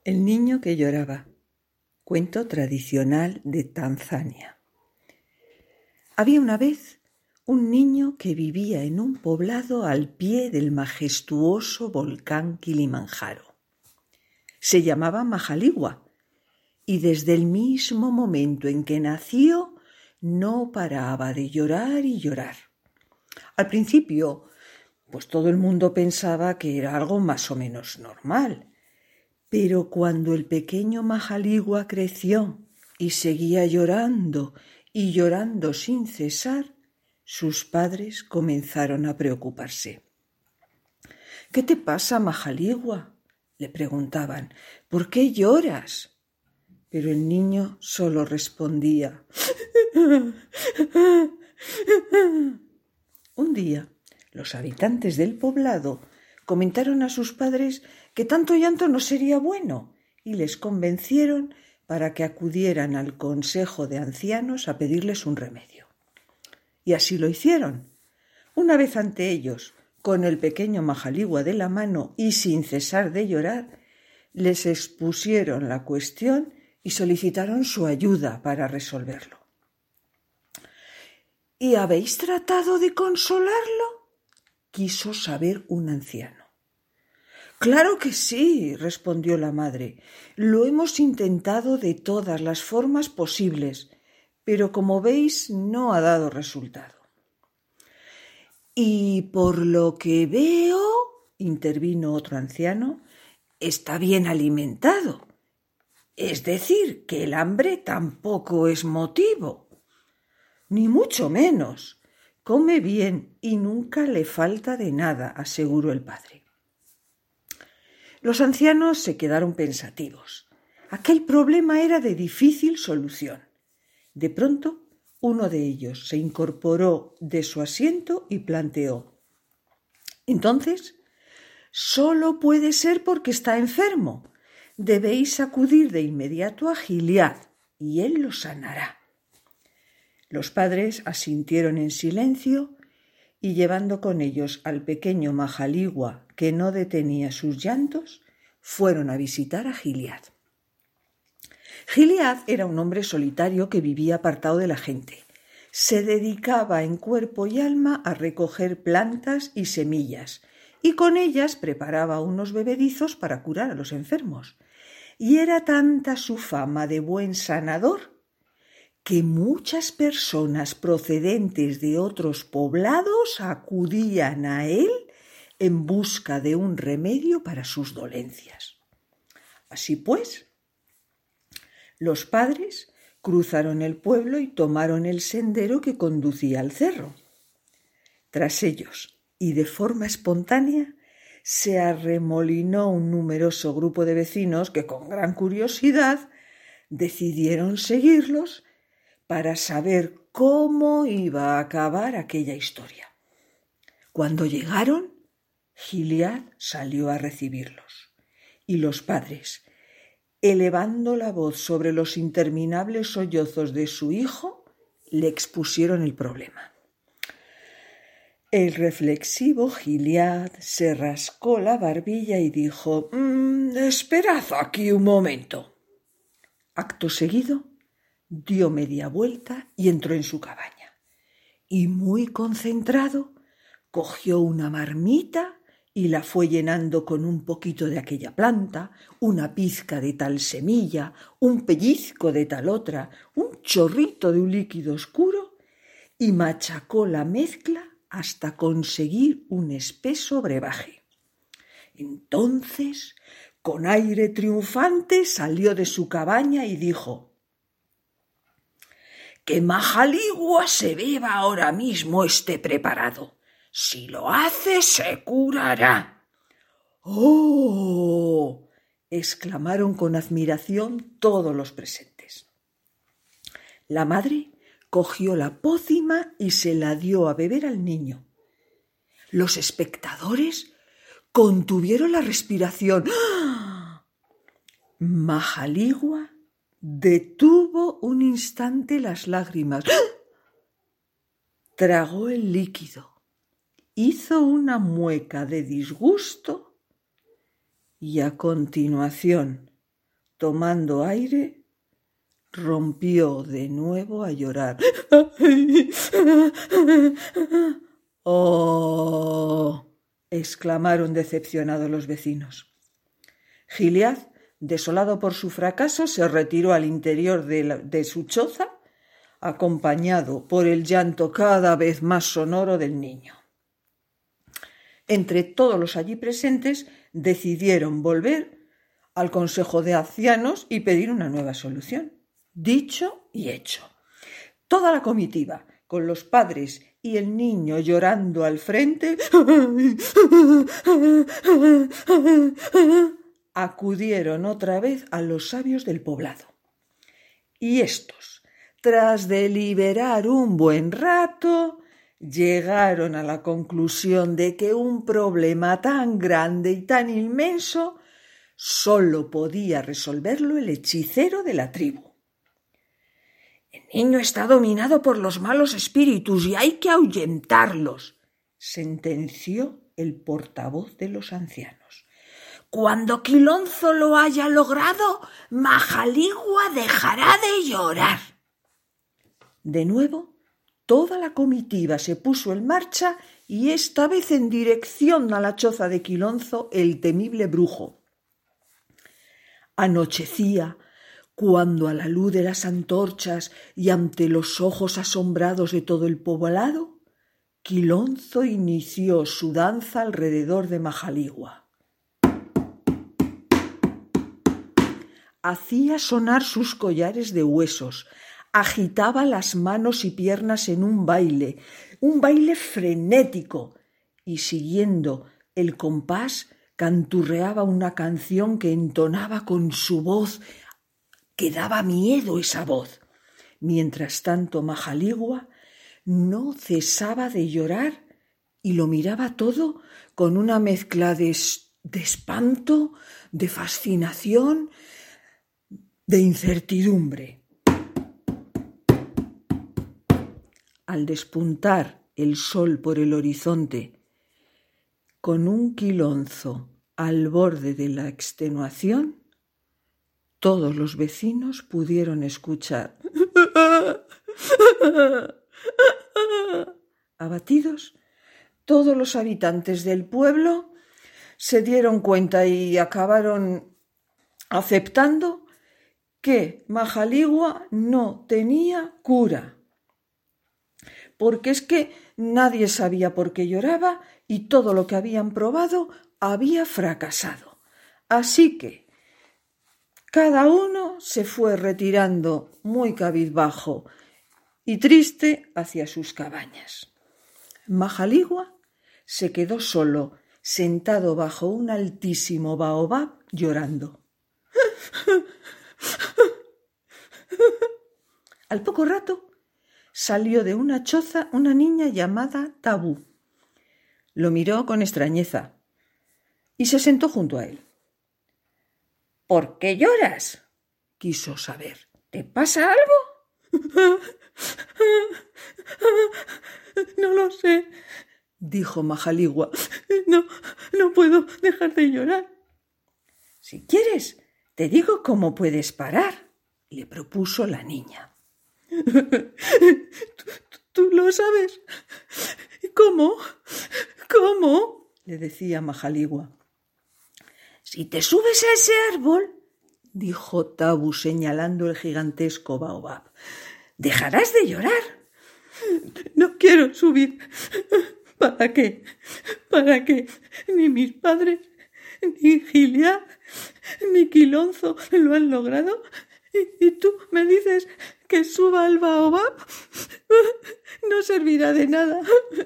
El niño que lloraba. Cuento tradicional de Tanzania. Había una vez un niño que vivía en un poblado al pie del majestuoso volcán Kilimanjaro. Se llamaba Majaliwa y desde el mismo momento en que nació no paraba de llorar y llorar. Al principio, pues todo el mundo pensaba que era algo más o menos normal. Pero cuando el pequeño Majaliwa creció y seguía llorando y llorando sin cesar, sus padres comenzaron a preocuparse. «¿Qué te pasa, Majaliwa?», le preguntaban. «¿Por qué lloras?». Pero el niño solo respondía. Un día, los habitantes del poblado comentaron a sus padres que tanto llanto no sería bueno y les convencieron para que acudieran al consejo de ancianos a pedirles un remedio. Y así lo hicieron. Una vez ante ellos, con el pequeño Majaliwa de la mano y sin cesar de llorar, les expusieron la cuestión y solicitaron su ayuda para resolverlo. «¿Y habéis tratado de consolarlo?», quiso saber un anciano. «Claro que sí», respondió la madre. «Lo hemos intentado de todas las formas posibles, pero como veis no ha dado resultado». «Y por lo que veo», intervino otro anciano, «está bien alimentado. Es decir, que el hambre tampoco es motivo». «Ni mucho menos. Come bien y nunca le falta de nada», aseguró el padre. Los ancianos se quedaron pensativos. Aquel problema era de difícil solución. De pronto, uno de ellos se incorporó de su asiento y planteó: «Entonces, solo puede ser porque está enfermo. Debéis acudir de inmediato a Gilead y él lo sanará». Los padres asintieron en silencio y llevando con ellos al pequeño Majaliwa, que no detenía sus llantos, fueron a visitar a Gilead. Gilead era un hombre solitario que vivía apartado de la gente. Se dedicaba en cuerpo y alma a recoger plantas y semillas, y con ellas preparaba unos bebedizos para curar a los enfermos. Y era tanta su fama de buen sanador que muchas personas procedentes de otros poblados acudían a él en busca de un remedio para sus dolencias. Así pues, los padres cruzaron el pueblo y tomaron el sendero que conducía al cerro. Tras ellos, y de forma espontánea, se arremolinó un numeroso grupo de vecinos que, con gran curiosidad, decidieron seguirlos para saber cómo iba a acabar aquella historia. Cuando llegaron, Gilead salió a recibirlos, y los padres, elevando la voz sobre los interminables sollozos de su hijo, le expusieron el problema. El reflexivo Gilead se rascó la barbilla y dijo: «Esperad aquí un momento». Acto seguido, dio media vuelta y entró en su cabaña. Y muy concentrado, cogió una marmita y la fue llenando con un poquito de aquella planta, una pizca de tal semilla, un pellizco de tal otra, un chorrito de un líquido oscuro, y machacó la mezcla hasta conseguir un espeso brebaje. Entonces, con aire triunfante, salió de su cabaña y dijo: «Que Majaliwa se beba ahora mismo este preparado. Si lo hace, se curará». «¡Oh!», exclamaron con admiración todos los presentes. La madre cogió la pócima y se la dio a beber al niño. Los espectadores contuvieron la respiración. ¡Ah! Majaliwa detuvo un instante las lágrimas. Tragó el líquido, hizo una mueca de disgusto y a continuación, tomando aire, rompió de nuevo a llorar. ¡Oh!, exclamaron decepcionados los vecinos. Gilead, desolado por su fracaso, se retiró al interior de su choza, acompañado por el llanto cada vez más sonoro del niño. Entre todos los allí presentes decidieron volver al consejo de ancianos y pedir una nueva solución. Dicho y hecho. Toda la comitiva, con los padres y el niño llorando al frente, acudieron otra vez a los sabios del poblado. Y estos, tras deliberar un buen rato, llegaron a la conclusión de que un problema tan grande y tan inmenso solo podía resolverlo el hechicero de la tribu. El niño está dominado por los malos espíritus y hay que ahuyentarlos, sentenció el portavoz de los ancianos. Cuando Quilonzo lo haya logrado, Mahaligua dejará de llorar. De nuevo, toda la comitiva se puso en marcha y esta vez en dirección a la choza de Quilonzo, el temible brujo. Anochecía cuando a la luz de las antorchas y ante los ojos asombrados de todo el poblado, Quilonzo inició su danza alrededor de Mahaligua. Hacía sonar sus collares de huesos, agitaba las manos y piernas en un baile frenético, y siguiendo el compás canturreaba una canción que entonaba con su voz, que daba miedo esa voz. Mientras tanto, Mahaligua no cesaba de llorar y lo miraba todo con una mezcla de espanto, de fascinación, de incertidumbre. Al despuntar el sol por el horizonte, con un Quilonzo al borde de la extenuación, todos los vecinos pudieron escuchar. Abatidos, todos los habitantes del pueblo se dieron cuenta y acabaron aceptando que Mahaligua no tenía cura, porque es que nadie sabía por qué lloraba y todo lo que habían probado había fracasado. Así que cada uno se fue retirando muy cabizbajo y triste hacia sus cabañas. Mahaligua se quedó solo, sentado bajo un altísimo baobab, llorando. Al poco rato salió de una choza una niña llamada Tabú. Lo miró con extrañeza y se sentó junto a él. ¿Por qué lloras?, quiso saber. ¿Te pasa algo? No lo sé, dijo Mahaligua. No puedo dejar de llorar. Si quieres, te digo cómo puedes parar, le propuso la niña. ¿Tú lo sabes? ¿Cómo? Le decía Mahaligua. Si te subes a ese árbol, dijo Tabú señalando el gigantesco baobab, dejarás de llorar. No quiero subir. ¿Para qué? Ni mis padres, ni Gilead, ni Quilonzo lo han logrado. ¿Y tú me dices que suba al baobab? No servirá de nada.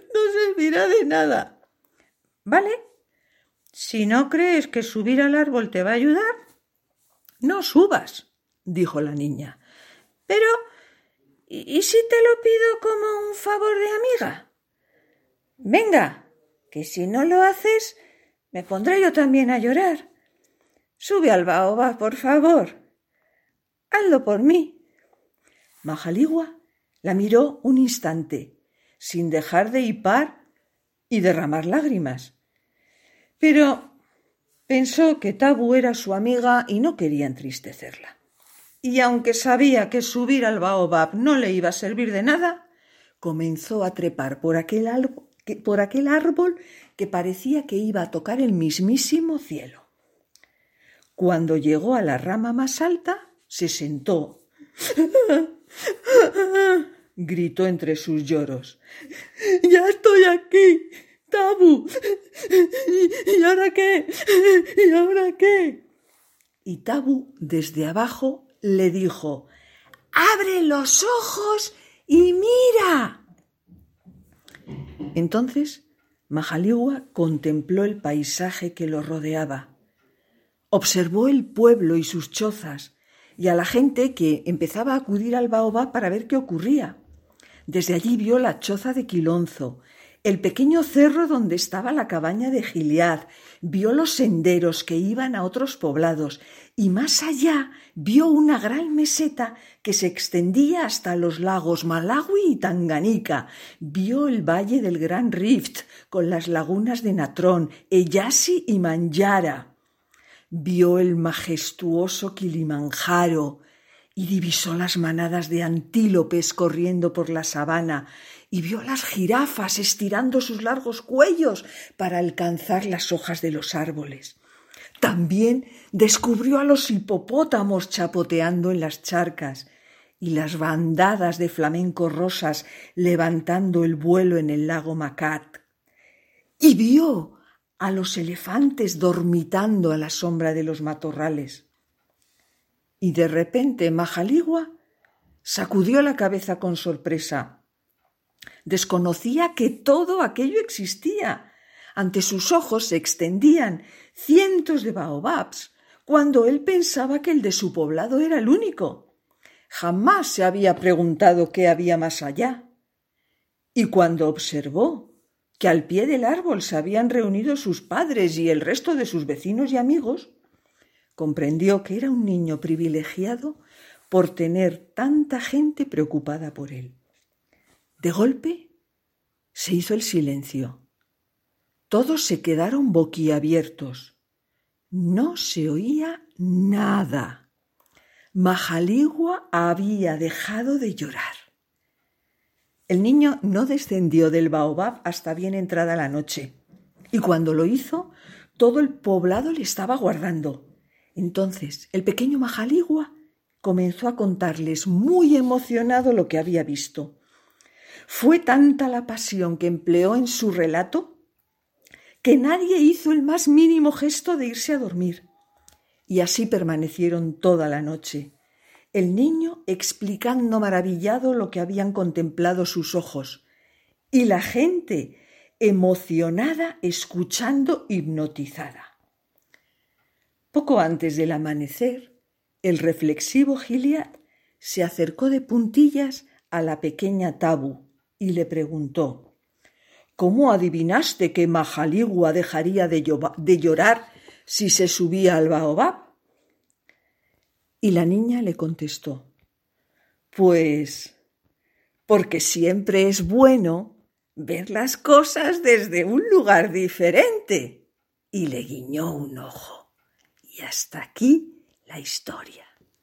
¿Vale? Si no crees que subir al árbol te va a ayudar, no subas, dijo la niña. Pero, ¿y si te lo pido como un favor de amiga? Venga, que si no lo haces, me pondré yo también a llorar. Sube al baobab, por favor. Hazlo por mí. Mahaligua la miró un instante, sin dejar de hipar y derramar lágrimas. Pero Pensó que Tabu era su amiga y no quería entristecerla. Y aunque sabía que subir al baobab no le iba a servir de nada, comenzó a trepar por aquel árbol que parecía que iba a tocar el mismísimo cielo. Cuando llegó a la rama más alta, se sentó. Gritó entre sus lloros. ¡Ya estoy aquí, Tabu! ¿Y ahora qué? ¿Y ahora qué? Y Tabu, desde abajo, le dijo: ¡Abre los ojos y mira! Entonces Mahaligua contempló el paisaje que lo rodeaba. Observó el pueblo y sus chozas y a la gente que empezaba a acudir al baobab para ver qué ocurría. Desde allí vio la choza de Quilonzo, el pequeño cerro donde estaba la cabaña de Gilead, vio los senderos que iban a otros poblados y más allá vio una gran meseta que se extendía hasta los lagos Malawi y Tanganica, vio el valle del Gran Rift con las lagunas de Natrón, Eyasi y Manjara, vio el majestuoso Kilimanjaro y divisó las manadas de antílopes corriendo por la sabana y vio las jirafas estirando sus largos cuellos para alcanzar las hojas de los árboles. También descubrió a los hipopótamos chapoteando en las charcas y las bandadas de flamencos rosas levantando el vuelo en el lago Macat. Y vio a los elefantes dormitando a la sombra de los matorrales. Y de repente Mahaligua sacudió la cabeza con sorpresa. Desconocía que todo aquello existía. Ante sus ojos se extendían cientos de baobabs, cuando él pensaba que el de su poblado era el único. Jamás se había preguntado qué había más allá. Y cuando observó que al pie del árbol se habían reunido sus padres y el resto de sus vecinos y amigos, comprendió que era un niño privilegiado por tener tanta gente preocupada por él. De golpe se hizo el silencio. Todos se quedaron boquiabiertos. No se oía nada. Mahaligua había dejado de llorar. El niño no descendió del baobab hasta bien entrada la noche, y cuando lo hizo, todo el poblado le estaba guardando. Entonces el pequeño Mahaligua comenzó a contarles muy emocionado lo que había visto. Fue tanta la pasión que empleó en su relato que nadie hizo el más mínimo gesto de irse a dormir. Y así permanecieron toda la noche, el niño explicando maravillado lo que habían contemplado sus ojos, y la gente emocionada escuchando hipnotizada. Poco antes del amanecer, el reflexivo Gilead se acercó de puntillas a la pequeña Tabu y le preguntó: ¿Cómo adivinaste que Mahaligua dejaría de llorar si se subía al baobab? Y la niña le contestó: Pues porque siempre es bueno ver las cosas desde un lugar diferente. Y le guiñó un ojo. Y hasta aquí la historia.